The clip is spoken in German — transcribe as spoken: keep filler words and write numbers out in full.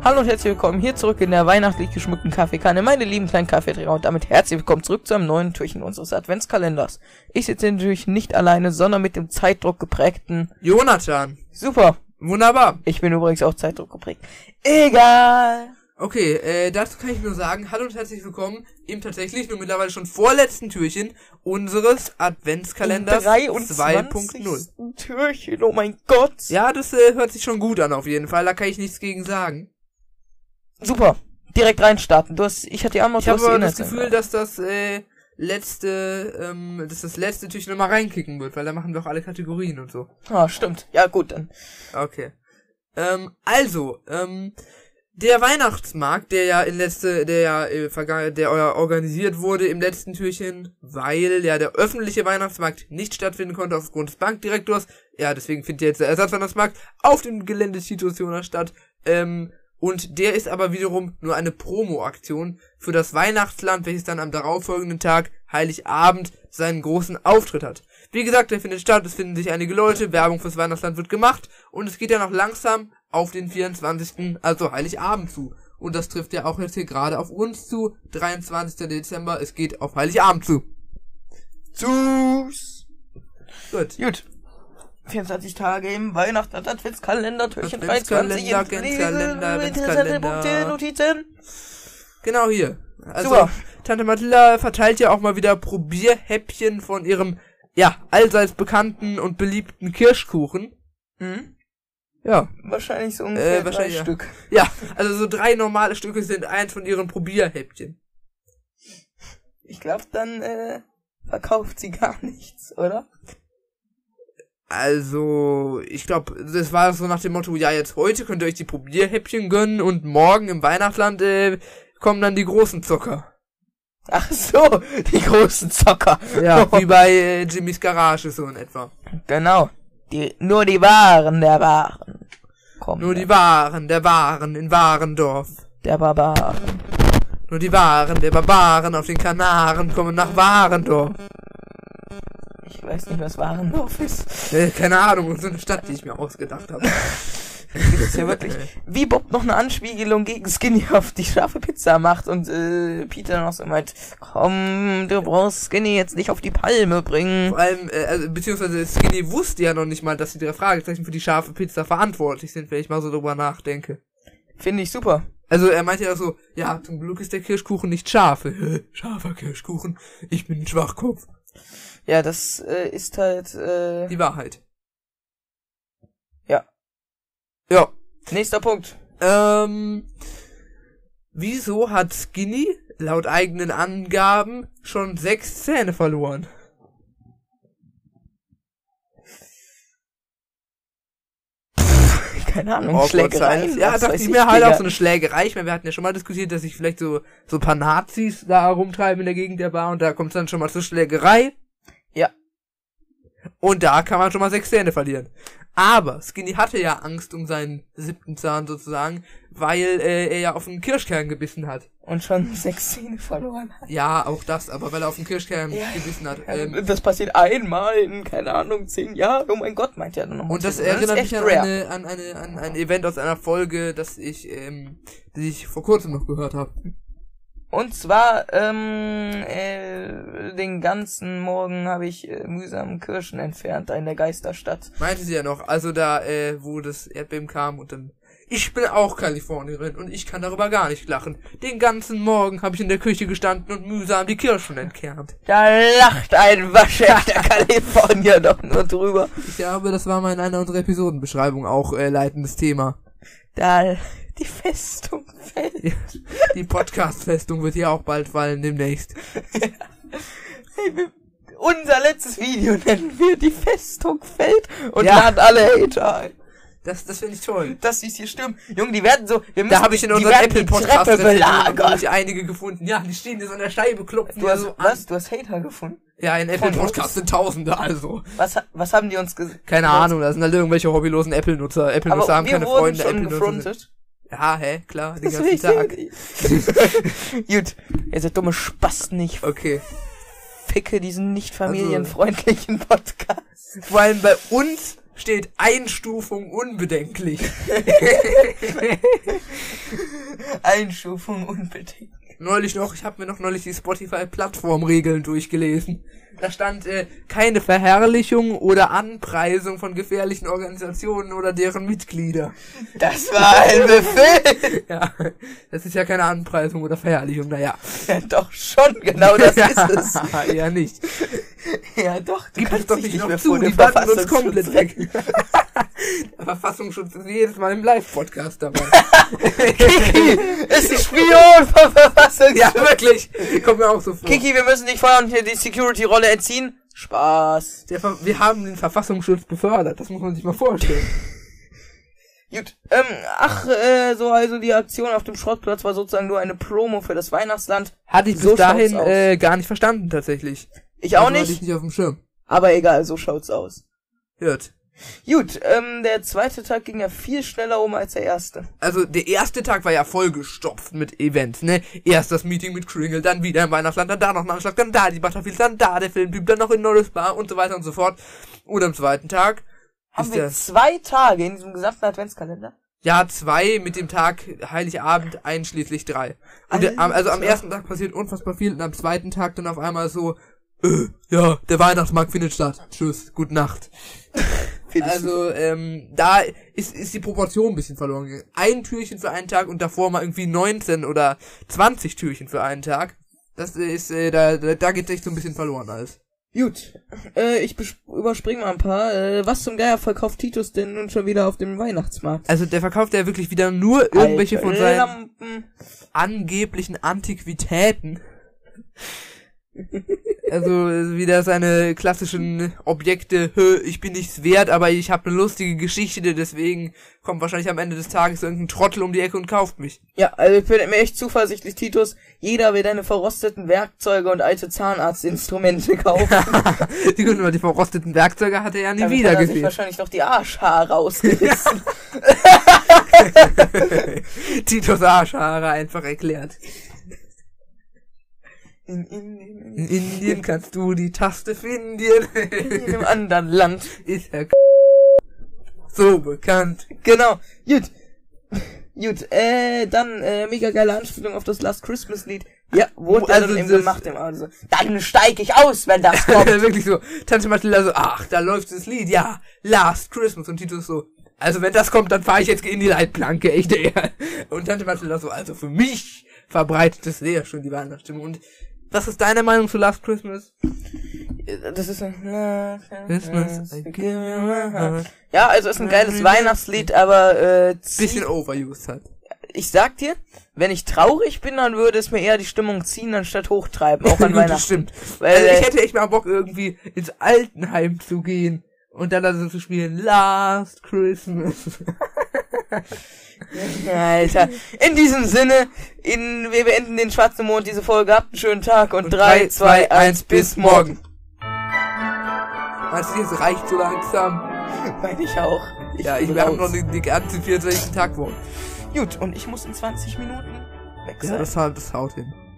Hallo und herzlich willkommen hier zurück in der weihnachtlich geschmückten Kaffeekanne, meine lieben kleinen Kaffeeträger, und damit herzlich willkommen zurück zu einem neuen Türchen unseres Adventskalenders. Ich sitze natürlich nicht alleine, sondern mit dem Zeitdruck geprägten Jonathan. Super. Wunderbar. Ich bin übrigens auch Zeitdruck geprägt. Egal. Okay, äh, dazu kann ich nur sagen, hallo und herzlich willkommen im tatsächlich nur mittlerweile schon vorletzten Türchen unseres Adventskalenders zwei Punkt null. Türchen, oh mein Gott. Ja, das äh, hört sich schon gut an auf jeden Fall, da kann ich nichts gegen sagen. Super, direkt reinstarten. Du hast, ich hatte ja auch noch Ich habe aber das Gefühl, dass das äh, letzte, ähm, dass das letzte Türchen nochmal reinkicken wird, weil da machen wir auch alle Kategorien und so. Ah, stimmt. Ja, gut, dann. Okay. Ähm, also, ähm, der Weihnachtsmarkt, der ja in letzte, der ja äh, vergangen, der organisiert wurde im letzten Türchen, weil ja der öffentliche Weihnachtsmarkt nicht stattfinden konnte aufgrund des Bankdirektors. Ja, deswegen findet jetzt der Ersatzweihnachtsmarkt auf dem Gelände Titus Jonas statt. Ähm, und der ist aber wiederum nur eine Promo-Aktion für das Weihnachtsland, welches dann am darauffolgenden Tag, Heiligabend, seinen großen Auftritt hat. Wie gesagt, der findet statt, es finden sich einige Leute, Werbung fürs Weihnachtsland wird gemacht und es geht ja noch langsam auf den vierundzwanzigsten, also Heiligabend zu. Und das trifft ja auch jetzt hier gerade auf uns zu, dreiundzwanzigsten Dezember, es geht auf Heiligabend zu. Tschüss. Gut. Gut. vierundzwanzig Tage im Weihnachten, Adventskalender, Türchen Adventskalender, Adventskalender, Adventskalender. Notizen. Genau hier. Also, Super. Tante Mathilda verteilt ja auch mal wieder Probierhäppchen von ihrem, ja, allseits bekannten und beliebten Kirschkuchen. Mhm. Ja. Wahrscheinlich so ungefähr äh, wahrscheinlich, drei ja. Stück. Ja, also so drei normale Stücke sind eins von ihren Probierhäppchen. Ich glaube, dann äh, verkauft sie gar nichts, oder? Also, ich glaube, das war so nach dem Motto, ja, jetzt heute könnt ihr euch die Probierhäppchen gönnen und morgen im Weihnachtsland äh, kommen dann die großen Zocker. Ach so, die großen Zocker. Ja, wie bei äh, Jimmys Garage so in etwa. Genau. Die, nur die Waren der Waren. Kommen Nur die Waren der Waren in Warendorf. Der Barbaren. Nur die Waren der Barbaren auf den Kanaren kommen nach Warendorf. Ich weiß nicht, was Warendorf ist. Äh, keine Ahnung, so eine Stadt, die ich mir ausgedacht habe. Das ist ja wirklich, wie Bob noch eine Anspiegelung gegen Skinny auf die scharfe Pizza macht und äh, Peter noch so meint, komm, du brauchst Skinny jetzt nicht auf die Palme bringen. Vor allem, äh, also, beziehungsweise Skinny wusste ja noch nicht mal, dass die drei Fragezeichen für die scharfe Pizza verantwortlich sind, wenn ich mal so drüber nachdenke. Finde ich super. Also er meinte ja so, ja, zum Glück ist der Kirschkuchen nicht scharf. Scharfer Kirschkuchen, ich bin ein Schwachkopf. Ja, das äh, ist halt äh, die Wahrheit. Ja. Ja. Nächster Punkt. Ähm, wieso hat Skinny laut eigenen Angaben schon sechs Zähne verloren? Keine Ahnung, oh, Schlägerei. Ja, dachte ich mir halt auch so eine Schlägerei. Ich meine, wir hatten ja schon mal diskutiert, dass sich vielleicht so so ein paar Nazis da rumtreiben in der Gegend der Bar und da kommt es dann schon mal zur Schlägerei. Ja. Und da kann man schon mal sechs Zähne verlieren. Aber Skinny hatte ja Angst um seinen siebten Zahn sozusagen, weil äh, er ja auf einen Kirschkern gebissen hat. Und schon sechs Zähne verloren hat. Ja, auch das, aber weil er auf einen Kirschkern ja, gebissen hat. Ähm, das passiert einmal in, keine Ahnung, zehn Jahren. Oh mein Gott, meint er dann nochmal. Und das erinnert mich an, eine, an, eine, an ein Event aus einer Folge, das ich, ähm, die ich vor kurzem noch gehört habe. Und zwar, ähm, äh, den ganzen Morgen habe ich äh, mühsam Kirschen entfernt, da in der Geisterstadt. Meinte sie ja noch, also da, äh, wo das Erdbeben kam und dann, ich bin auch Kalifornierin und ich kann darüber gar nicht lachen. Den ganzen Morgen habe ich in der Küche gestanden und mühsam die Kirschen entkernt. Da lacht ein waschechter Kalifornier doch nur drüber. Ich glaube, das war mal in einer unserer Episodenbeschreibungen auch, äh, leitendes Thema. Da, die Festung fällt. Ja, die Podcast-Festung wird hier auch bald fallen, demnächst. Ja. Hey, wir, unser letztes Video nennen wir die Festung fällt und ja. laden alle Hater ein. Das, das finde ich toll. Das ist hier stimmt. Junge, die werden so, wir müssen, da habe ich in unserem Apple-Podcast belagert. einige gefunden. Ja, die stehen hier so an der Scheibe, klopfen du hast, so was? an. Du hast Hater gefunden? Ja, in Apple-Podcasts sind Tausende, also. Was, was haben die uns gesagt? Keine Ahnung, das sind halt irgendwelche hobbylosen Apple-Nutzer. Apple-Nutzer haben keine Freunde, Apple-Nutzer. Ja, hä, klar, den ganzen Tag. Gut, ihr seid dumme Spasten nicht. Okay. Ficke diesen nicht familienfreundlichen Podcast. Vor allem bei uns steht Einstufung unbedenklich. Einstufung unbedenklich. Neulich noch, ich habe mir noch neulich die Spotify-Plattformregeln durchgelesen. Da stand äh, keine Verherrlichung oder Anpreisung von gefährlichen Organisationen oder deren Mitglieder. Das war ein Befehl. Ja, das ist ja keine Anpreisung oder Verherrlichung, naja. Ja, doch schon, genau das ist es. Ja, nicht. Ja, doch. Du Gib es kannst doch dich nicht nicht noch mehr zu, vor die dem banden uns Verfassungsschutz komplett weg. Der Verfassungsschutz ist jedes Mal im Live-Podcast dabei. Kiki ist ein Spion vom Verfassungsschutz. Ja, wirklich. Kommt mir auch so vor. Kiki, wir müssen dich feuern und hier die Security-Rolle entziehen. Spaß. Der Ver wir haben den Verfassungsschutz befördert, das muss man sich mal vorstellen. Gut, ähm, ach, äh, so, also die Aktion auf dem Schrottplatz war sozusagen nur eine Promo für das Weihnachtsland. Hatte ich bis So dahin schaut's aus. äh, gar nicht verstanden, tatsächlich. Ich auch Also hatte nicht, ich nicht auf dem Schirm. aber egal, so schaut's aus. Hört. Gut, ähm, der zweite Tag ging ja viel schneller um als der erste. Also, der erste Tag war ja vollgestopft mit Events, ne? Erst das Meeting mit Kringle, dann wieder im Weihnachtsland, dann da noch ein Anschlag, dann da die Butterfields, dann da der Filmtyp, dann noch in Norris Bar und so weiter und so fort. Und am zweiten Tag Haben ist wir der, zwei Tage in diesem gesamten Adventskalender? ja, zwei mit dem Tag Heiligabend einschließlich drei. Und der, am- also am ersten Tag passiert unfassbar viel und am zweiten Tag dann auf einmal so, äh, ja, der Weihnachtsmarkt findet statt. Tschüss, gute Nacht. Also, ähm, da ist, ist die Proportion ein bisschen verloren gegangen. Ein Türchen für einen Tag und davor mal irgendwie neunzehn oder zwanzig Türchen für einen Tag. Das ist, äh, da, da, da geht echt so ein bisschen verloren alles. Gut, äh, ich überspringe mal ein paar. Äh, was zum Geier verkauft Titus denn nun schon wieder auf dem Weihnachtsmarkt? Also, der verkauft ja wirklich wieder nur irgendwelche Alte von seinen Lampen. angeblichen Antiquitäten. Also wieder seine klassischen Objekte, "Hö, ich bin nichts wert, aber ich habe eine lustige Geschichte, deswegen kommt wahrscheinlich am Ende des Tages irgendein Trottel um die Ecke und kauft mich." Ja, also ich bin mir echt zuversichtlich, Titus. Jeder will deine verrosteten Werkzeuge und alte Zahnarztinstrumente kaufen. die, die verrosteten Werkzeuge hat er ja nie Damit wieder hat er sich gesehen. wahrscheinlich noch die Arschhaare ausgerissen. Titus Arschhaare einfach erklärt. In Indien, In Indien kannst du die Taste finden. in einem anderen Land. Ist er so bekannt. Genau. Gut. Gut, äh, dann, äh, mega geile Anspielung auf das Last Christmas Lied. Ja, wurde Also also dann eben das- gemacht im also. Dann steig ich aus, wenn das kommt. Wirklich so. Tante Mathilda so, ach, da läuft das Lied, ja, Last Christmas. Und Titus so, also wenn das kommt, dann fahre ich jetzt in die Leitplanke, echt, eher. Und Tante Mathilda so, also für mich verbreitet es sehr schön die Weihnachtsstimmung. Und was ist deine Meinung zu Last Christmas? Das ist ein Christmas, I give you my heart. Ja, also ist ein geiles Weihnachtslied, aber äh, Bisschen overused halt. ich sag dir, wenn ich traurig bin, dann würde es mir eher die Stimmung ziehen, anstatt hochtreiben, auch an Gut, Weihnachten. das stimmt. Weil, Also äh, ich hätte echt mal Bock, irgendwie ins Altenheim zu gehen und dann also zu spielen Last Christmas. Alter. In diesem Sinne, in, wir beenden den schwarzen Mond, diese Folge. Habt einen schönen Tag und, Und drei, zwei, eins, bis morgen. Meinst du, es reicht so langsam? Meine ich auch. Ja, ich bin habe raus. noch die, die ganzen vierundzwanzig Tag vor. Gut, und ich muss in zwanzig Minuten weg sein. Ja, das haut, das haut hin.